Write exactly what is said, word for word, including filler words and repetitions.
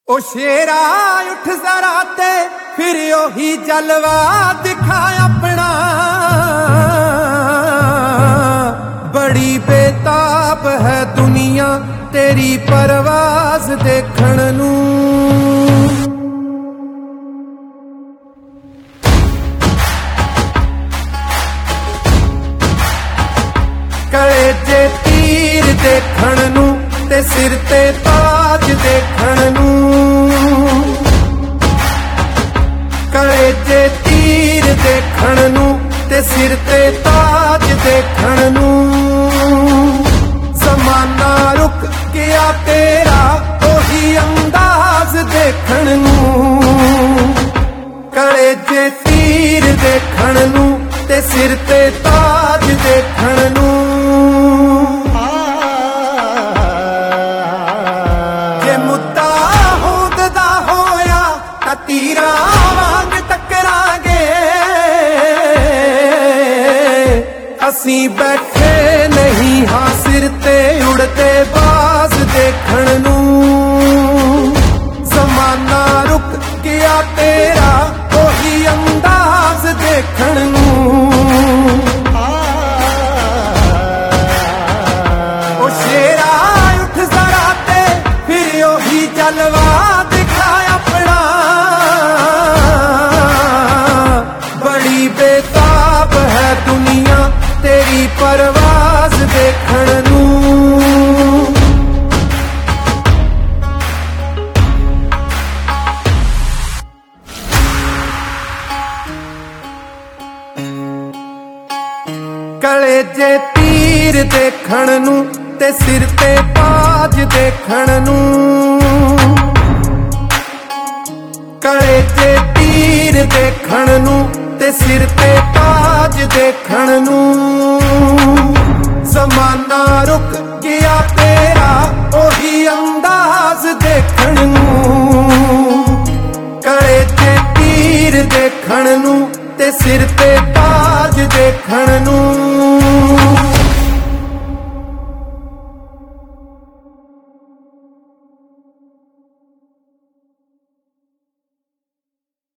ओ शेरा उठ जरा ते फिर ओही जलवा दिखा अपना। बड़ी बेताब है दुनिया तेरी परवाज देखण नू। कलेजे तीर देखण नू ते सिर ते ताज देखण नू। कलेजे तीर देखण नू ते सिर ते ताज देखण नू। ज़माना रुक गया तेरा ओही अंदाज देखण नू। कलेजे तीर देखण नू ते सिर ते ताज देखण नू। तीरा वांग टकरांगे असी बैठे नहीं हाँ सिर ते उड़ते बाज देखण नू। ज़माना रुक गया तेरा ओही अंदाज देखण नू। ओ शेरा उठ जरा ते फिर ओही जलवा दिखा अपना। बेताब है दुनिया तेरी परवाज देखण नू। कलेजे तीर देखण नू ते सिर ते ताज देखण नू। कलेजे तीर देखण नू ते सिर ते ताज देखण नू। ज़माना रुक गया तेरा ओही अंदाज देखण नू। कलेजे तीर देखण नू ते सिर ते